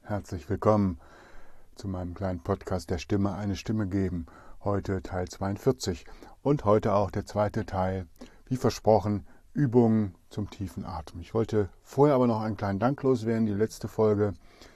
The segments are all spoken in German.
Herzlich willkommen zu meinem kleinen Podcast der Stimme eine Stimme geben. Heute Teil 42 und heute auch der zweite Teil, wie versprochen, Übungen zum tiefen Atmen. Ich wollte vorher aber noch einen kleinen Dank loswerden. Die letzte Folge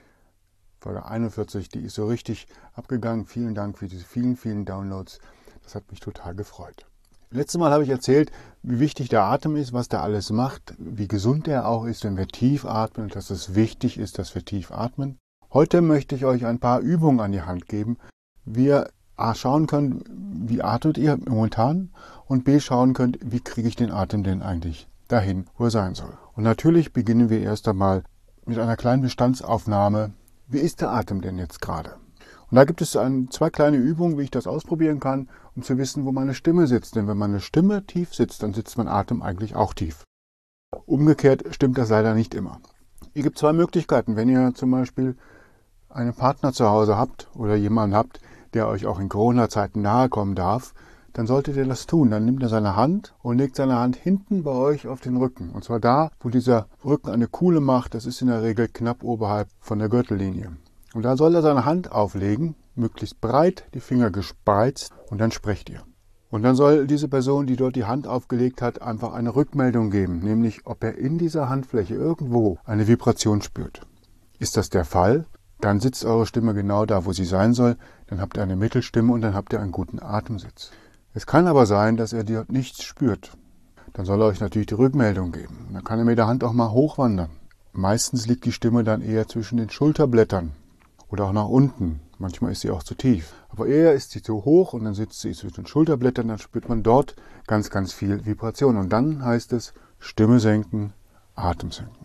41, die ist so richtig abgegangen. Vielen Dank für diese vielen Downloads. Das hat mich total gefreut. Letztes Mal habe ich erzählt, wie wichtig der Atem ist, was der alles macht, wie gesund er auch ist, wenn wir tief atmen und dass es wichtig ist, dass wir tief atmen. Heute möchte ich euch ein paar Übungen an die Hand geben, wie ihr A schauen könnt, wie atmet ihr momentan und B schauen könnt, wie kriege ich den Atem denn eigentlich dahin, wo er sein soll. Und natürlich beginnen wir erst einmal mit einer kleinen Bestandsaufnahme. Wie ist der Atem denn jetzt gerade? Und da gibt es zwei kleine Übungen, wie ich das ausprobieren kann, um zu wissen, wo meine Stimme sitzt. Denn wenn meine Stimme tief sitzt, dann sitzt mein Atem eigentlich auch tief. Umgekehrt stimmt das leider nicht immer. Es gibt zwei Möglichkeiten. Wenn ihr zum Beispiel einen Partner zu Hause habt oder jemanden habt, der euch auch in Corona-Zeiten nahe kommen darf, dann solltet ihr das tun. Dann nimmt er seine Hand und legt seine Hand hinten bei euch auf den Rücken. Und zwar da, wo dieser Rücken eine Kuhle macht. Das ist in der Regel knapp oberhalb von der Gürtellinie. Und da soll er seine Hand auflegen, möglichst breit, die Finger gespreizt, und dann sprecht ihr. Und dann soll diese Person, die dort die Hand aufgelegt hat, einfach eine Rückmeldung geben, nämlich ob er in dieser Handfläche irgendwo eine Vibration spürt. Ist das der Fall? Dann sitzt eure Stimme genau da, wo sie sein soll, dann habt ihr eine Mittelstimme und dann habt ihr einen guten Atemsitz. Es kann aber sein, dass er dort nichts spürt. Dann soll er euch natürlich die Rückmeldung geben. Dann kann er mit der Hand auch mal hochwandern. Meistens liegt die Stimme dann eher zwischen den Schulterblättern. Oder auch nach unten. Manchmal ist sie auch zu tief. Aber eher ist sie zu hoch und dann sitzt sie zwischen den Schulterblättern. Dann spürt man dort ganz viel Vibration. Und dann heißt es Stimme senken, Atem senken.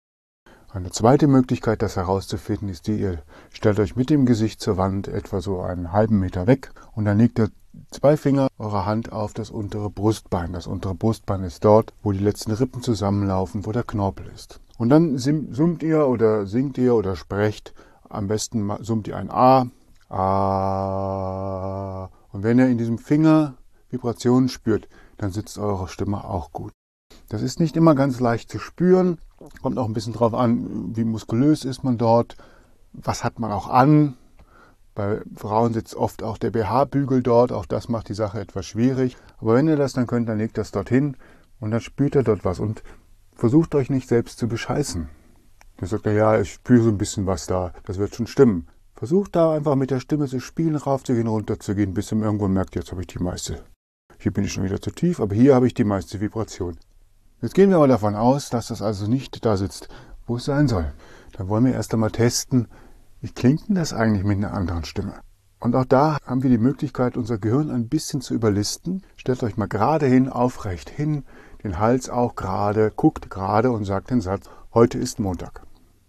Eine zweite Möglichkeit, das herauszufinden, ist die, ihr stellt euch mit dem Gesicht zur Wand etwa so einen halben Meter weg. Und dann legt ihr zwei Finger eurer Hand auf das untere Brustbein. Das untere Brustbein ist dort, wo die letzten Rippen zusammenlaufen, wo der Knorpel ist. Und dann summt ihr oder singt ihr oder sprecht. Am besten summt ihr ein A. A. Und wenn ihr in diesem Finger Vibrationen spürt, dann sitzt eure Stimme auch gut. Das ist nicht immer ganz leicht zu spüren. Kommt auch ein bisschen drauf an, wie muskulös ist man dort. Was hat man auch an? Bei Frauen sitzt oft auch der BH-Bügel dort. Auch das macht die Sache etwas schwierig. Aber wenn ihr das dann könnt, dann legt das dorthin und dann spürt ihr dort was. Und versucht euch nicht selbst zu bescheißen. Dann sagt er, ja, ich spüre so ein bisschen was da, das wird schon stimmen. Versucht da einfach mit der Stimme zu spielen, raufzugehen, runterzugehen, bis ihr irgendwo merkt, jetzt habe ich die meiste. Hier bin ich schon wieder zu tief, aber hier habe ich die meiste Vibration. Jetzt gehen wir mal davon aus, dass das also nicht da sitzt, wo es sein soll. Dann wollen wir erst einmal testen, wie klingt denn das eigentlich mit einer anderen Stimme? Und auch da haben wir die Möglichkeit, unser Gehirn ein bisschen zu überlisten. Stellt euch mal gerade hin, aufrecht hin, den Hals auch gerade, guckt gerade und sagt den Satz, heute ist Montag.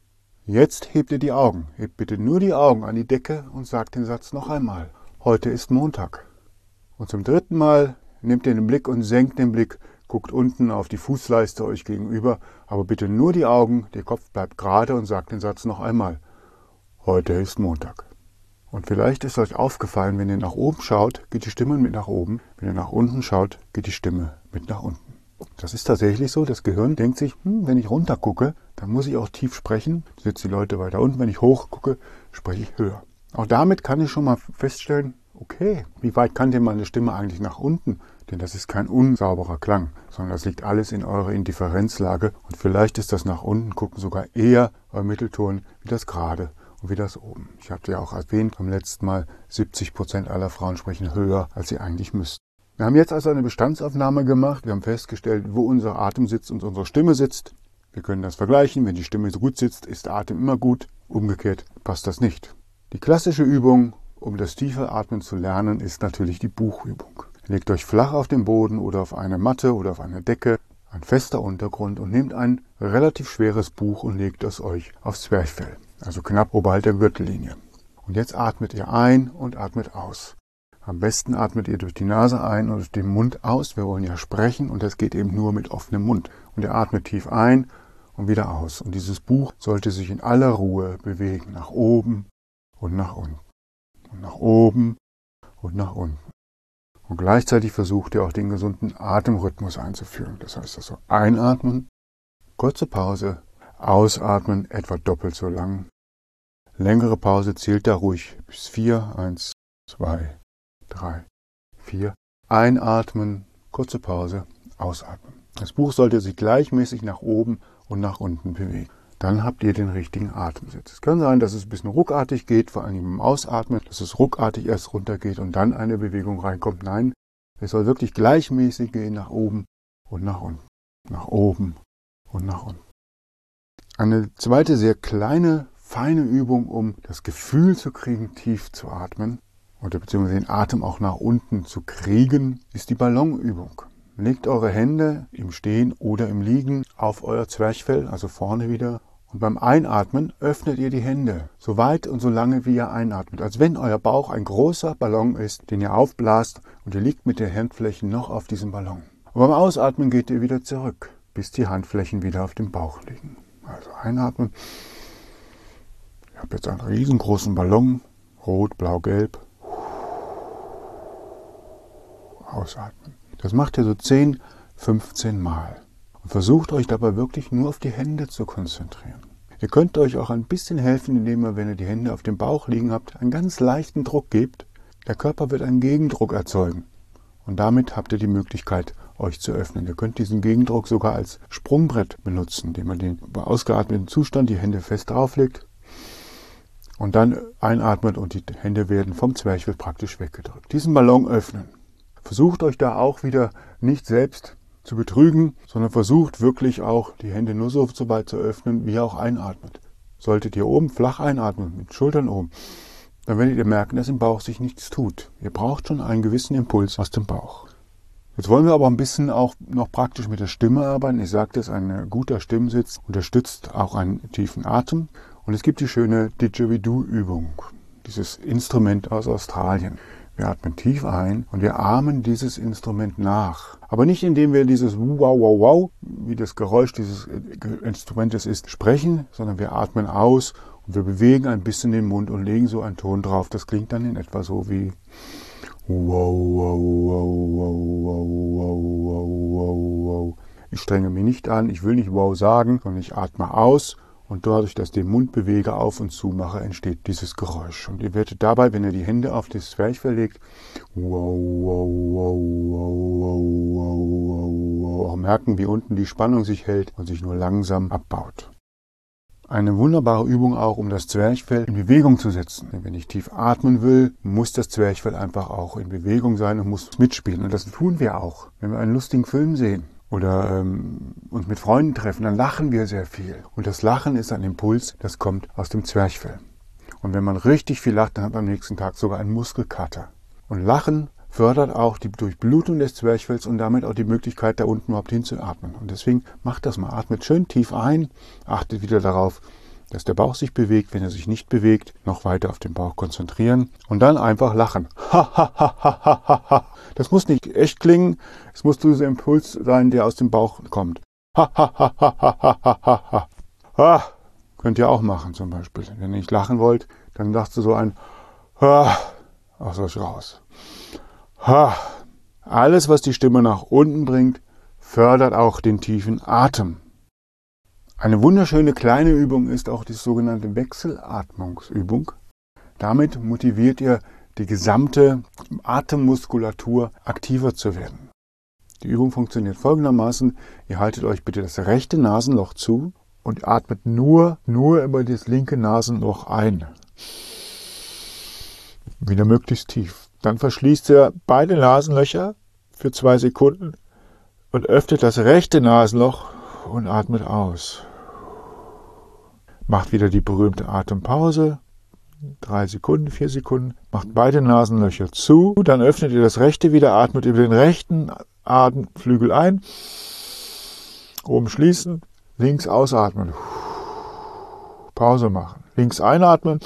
Jetzt hebt ihr die Augen. Hebt bitte nur die Augen an die Decke und sagt den Satz noch einmal. Heute ist Montag. Und zum dritten Mal nehmt ihr den Blick und senkt den Blick. Guckt unten auf die Fußleiste euch gegenüber. Aber bitte nur die Augen. Der Kopf bleibt gerade und sagt den Satz noch einmal. Heute ist Montag. Und vielleicht ist euch aufgefallen, wenn ihr nach oben schaut, geht die Stimme mit nach oben. Wenn ihr nach unten schaut, geht die Stimme mit nach unten. Das ist tatsächlich so. Das Gehirn denkt sich, wenn ich runter gucke, dann muss ich auch tief sprechen. Sitzen die Leute weiter unten. Wenn ich hoch gucke, spreche ich höher. Auch damit kann ich schon mal feststellen, okay, wie weit kann denn meine Stimme eigentlich nach unten? Denn das ist kein unsauberer Klang, sondern das liegt alles in eurer Indifferenzlage. Und vielleicht ist das nach unten gucken sogar eher euer Mittelton wie das gerade und wie das oben. Ich habe ja auch erwähnt beim letzten Mal, 70% aller Frauen sprechen höher, als sie eigentlich müssten. Wir haben jetzt also eine Bestandsaufnahme gemacht. Wir haben festgestellt, wo unser Atem sitzt und unsere Stimme sitzt. Wir können das vergleichen. Wenn die Stimme so gut sitzt, ist der Atem immer gut. Umgekehrt passt das nicht. Die klassische Übung, um das tiefe Atmen zu lernen, ist natürlich die Buchübung. Legt euch flach auf den Boden oder auf eine Matte oder auf eine Decke, ein fester Untergrund und nehmt ein relativ schweres Buch und legt es euch aufs Zwerchfell, also knapp oberhalb der Gürtellinie. Und jetzt atmet ihr ein und atmet aus. Am besten atmet ihr durch die Nase ein und durch den Mund aus. Wir wollen ja sprechen und das geht eben nur mit offenem Mund. Und ihr atmet tief ein und wieder aus. Und dieses Buch sollte sich in aller Ruhe bewegen, nach oben und nach unten. Und nach oben und nach unten. Und gleichzeitig versucht ihr auch den gesunden Atemrhythmus einzuführen. Das heißt also einatmen, kurze Pause, ausatmen, etwa doppelt so lang, Längere Pause, zählt da ruhig bis 4. 1, 2, 3, 4. Einatmen, kurze Pause, ausatmen. Das Buch sollte sich gleichmäßig nach oben und nach unten bewegen. Dann habt ihr den richtigen Atemsitz. Es kann sein, dass es ein bisschen ruckartig geht, vor allem beim Ausatmen, dass es ruckartig erst runtergeht und dann eine Bewegung reinkommt. Nein, es soll wirklich gleichmäßig gehen, nach oben und nach unten. Nach oben und nach unten. Eine zweite sehr kleine, feine Übung, um das Gefühl zu kriegen, tief zu atmen oder beziehungsweise den Atem auch nach unten zu kriegen, ist die Ballonübung. Legt eure Hände im Stehen oder im Liegen auf euer Zwerchfell, also vorne wieder. Und beim Einatmen öffnet ihr die Hände, so weit und so lange wie ihr einatmet, als wenn euer Bauch ein großer Ballon ist, den ihr aufblasst und ihr liegt mit den Handflächen noch auf diesem Ballon. Und beim Ausatmen geht ihr wieder zurück, bis die Handflächen wieder auf dem Bauch liegen. Also einatmen. Ich habe jetzt einen riesengroßen Ballon, rot, blau, gelb. Ausatmen. Das macht ihr so 10, 15 Mal. Und versucht euch dabei wirklich nur auf die Hände zu konzentrieren. Ihr könnt euch auch ein bisschen helfen, indem ihr, wenn ihr die Hände auf dem Bauch liegen habt, einen ganz leichten Druck gebt. Der Körper wird einen Gegendruck erzeugen. Und damit habt ihr die Möglichkeit, euch zu öffnen. Ihr könnt diesen Gegendruck sogar als Sprungbrett benutzen, indem ihr den ausgeatmeten Zustand die Hände fest drauflegt und dann einatmet und die Hände werden vom Zwerchfell praktisch weggedrückt. Diesen Ballon öffnen. Versucht euch da auch wieder nicht selbst zu betrügen, sondern versucht wirklich auch die Hände nur so weit zu öffnen, wie ihr auch einatmet. Solltet ihr oben flach einatmen, mit Schultern oben, dann werdet ihr merken, dass im Bauch sich nichts tut. Ihr braucht schon einen gewissen Impuls aus dem Bauch. Jetzt wollen wir aber ein bisschen auch noch praktisch mit der Stimme arbeiten. Ich sagte es, ein guter Stimmsitz unterstützt auch einen tiefen Atem. Und es gibt die schöne Didgeridoo-Übung, dieses Instrument aus Australien. Wir atmen tief ein und wir ahmen dieses Instrument nach. Aber nicht indem wir dieses wow, wow, wow, wie das Geräusch dieses Instrumentes ist, sprechen, sondern wir atmen aus und wir bewegen ein bisschen den Mund und legen so einen Ton drauf. Das klingt dann in etwa so wie wow, wow, wow, wow, wow, wow, wow, wow. Ich strenge mich nicht an, ich will nicht wow sagen, sondern ich atme aus. Und dadurch, dass ich den Mund bewege, auf und zu mache, entsteht dieses Geräusch. Und ihr werdet dabei, wenn ihr die Hände auf das Zwerchfell legt, wow, wow, wow, wow, wow, wow, wow, auch merken, wie unten die Spannung sich hält und sich nur langsam abbaut. Eine wunderbare Übung auch, um das Zwerchfell in Bewegung zu setzen. Denn wenn ich tief atmen will, muss das Zwerchfell einfach auch in Bewegung sein und muss mitspielen. Und das tun wir auch, wenn wir einen lustigen Film sehen. Oder uns mit Freunden treffen, dann lachen wir sehr viel. Und das Lachen ist ein Impuls, das kommt aus dem Zwerchfell. Und wenn man richtig viel lacht, dann hat man am nächsten Tag sogar einen Muskelkater. Und Lachen fördert auch die Durchblutung des Zwerchfells und damit auch die Möglichkeit, da unten überhaupt hinzuatmen. Und deswegen macht das mal. Atmet schön tief ein, achtet wieder darauf, dass der Bauch sich bewegt. Wenn er sich nicht bewegt, noch weiter auf den Bauch konzentrieren und dann einfach lachen. Das muss nicht echt klingen, es muss dieser Impuls sein, der aus dem Bauch kommt. Könnt ihr auch machen zum Beispiel. Wenn ihr nicht lachen wollt, dann lasst ihr so ein aus euch raus. Alles, was die Stimme nach unten bringt, fördert auch den tiefen Atem. Eine wunderschöne kleine Übung ist auch die sogenannte Wechselatmungsübung. Damit motiviert ihr die gesamte Atemmuskulatur aktiver zu werden. Die Übung funktioniert folgendermaßen. Ihr haltet euch bitte das rechte Nasenloch zu und atmet nur über das linke Nasenloch ein. Wieder möglichst tief. Dann verschließt ihr beide Nasenlöcher für 2 Sekunden und öffnet das rechte Nasenloch und atmet aus. Macht wieder die berühmte Atempause. 3 Sekunden, 4 Sekunden. Macht beide Nasenlöcher zu. Dann öffnet ihr das rechte wieder, atmet über den rechten Atemflügel ein. Oben schließen, links ausatmen. Pause machen. Links einatmen.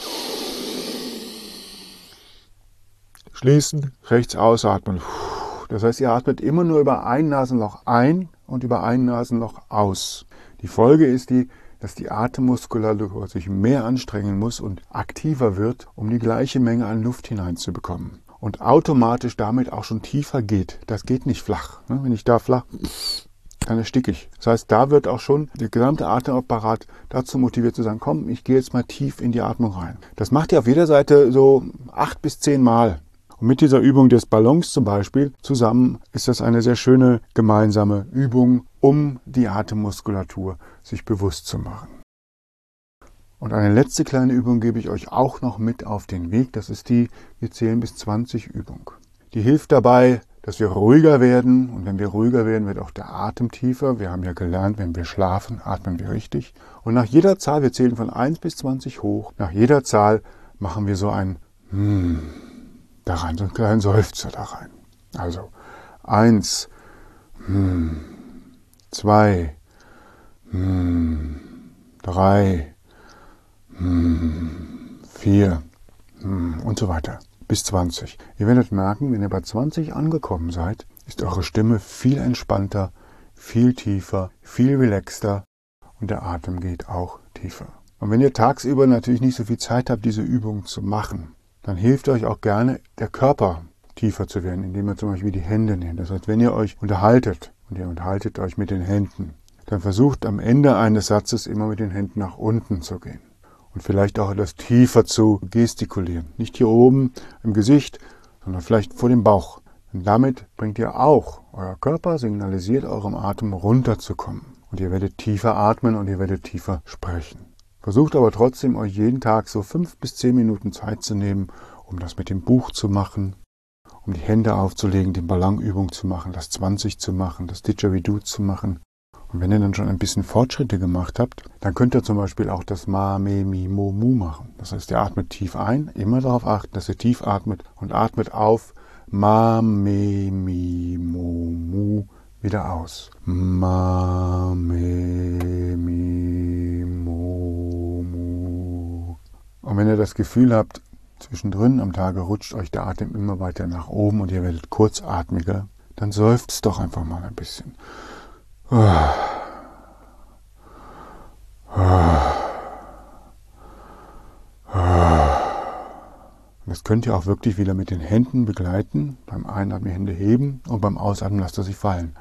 Schließen, rechts ausatmen. Das heißt, ihr atmet immer nur über ein Nasenloch ein und über ein Nasenloch aus. Die Folge ist dass die Atemmuskulatur sich mehr anstrengen muss und aktiver wird, um die gleiche Menge an Luft hineinzubekommen. Und automatisch damit auch schon tiefer geht. Das geht nicht flach. Wenn ich da flach dann ersticke ich. Das heißt, da wird auch schon der gesamte Atemapparat dazu motiviert zu sagen, komm, ich gehe jetzt mal tief in die Atmung rein. Das macht ihr auf jeder Seite so 8 bis 10 Mal. Und mit dieser Übung des Ballons zum Beispiel zusammen ist das eine sehr schöne gemeinsame Übung, um die Atemmuskulatur sich bewusst zu machen. Und eine letzte kleine Übung gebe ich euch auch noch mit auf den Weg. Das ist die wir zählen bis 20 Übung. Die hilft dabei, dass wir ruhiger werden. Und wenn wir ruhiger werden, wird auch der Atem tiefer. Wir haben ja gelernt, wenn wir schlafen, atmen wir richtig. Und nach jeder Zahl, wir zählen von 1 bis 20 hoch, nach jeder Zahl machen wir so ein da rein, so einen kleinen Seufzer da rein. Also 1, 2, 3, 4 und so weiter bis 20. Ihr werdet merken, wenn ihr bei 20 angekommen seid, ist eure Stimme viel entspannter, viel tiefer, viel relaxter und der Atem geht auch tiefer. Und wenn ihr tagsüber natürlich nicht so viel Zeit habt, diese Übung zu machen, dann hilft euch auch gerne der Körper tiefer zu werden, indem ihr zum Beispiel die Hände nehmt. Das heißt, wenn ihr euch unterhaltet und ihr unterhaltet euch mit den Händen, dann versucht am Ende eines Satzes immer mit den Händen nach unten zu gehen. Und vielleicht auch etwas tiefer zu gestikulieren. Nicht hier oben im Gesicht, sondern vielleicht vor dem Bauch. Und damit bringt ihr auch, euer Körper signalisiert eurem Atem runterzukommen. Und ihr werdet tiefer atmen und ihr werdet tiefer sprechen. Versucht aber trotzdem, euch jeden Tag so 5 bis 10 Minuten Zeit zu nehmen, um das mit dem Buch zu machen, um die Hände aufzulegen, die Ballonübung zu machen, das 20 zu machen, das Didgeridoo zu machen. Und wenn ihr dann schon ein bisschen Fortschritte gemacht habt, dann könnt ihr zum Beispiel auch das Ma, Me, Mi, Mo, Mu machen. Das heißt, ihr atmet tief ein, immer darauf achten, dass ihr tief atmet und atmet auf Ma, Me, Mi, Mo, Mu wieder aus. Ma, Me, Mi, Mo, Mu. Und wenn ihr das Gefühl habt, zwischendrin am Tage rutscht euch der Atem immer weiter nach oben und ihr werdet kurzatmiger, dann seufzt doch einfach mal ein bisschen. Das könnt ihr auch wirklich wieder mit den Händen begleiten. Beim Einatmen die Hände heben und beim Ausatmen lasst ihr sie fallen.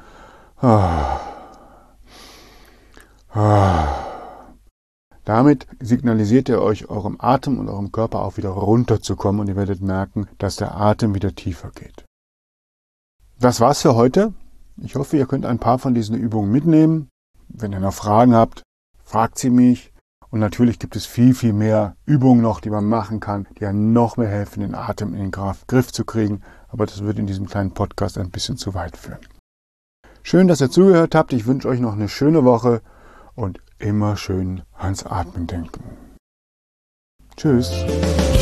Damit signalisiert ihr euch eurem Atem und eurem Körper auch wieder runterzukommen und ihr werdet merken, dass der Atem wieder tiefer geht. Das war's für heute. Ich hoffe, ihr könnt ein paar von diesen Übungen mitnehmen. Wenn ihr noch Fragen habt, fragt sie mich. Und natürlich gibt es viel, viel mehr Übungen noch, die man machen kann, die einem noch mehr helfen, den Atem in den Griff zu kriegen. Aber das wird in diesem kleinen Podcast ein bisschen zu weit führen. Schön, dass ihr zugehört habt. Ich wünsche euch noch eine schöne Woche und immer schön ans Atmen denken. Tschüss.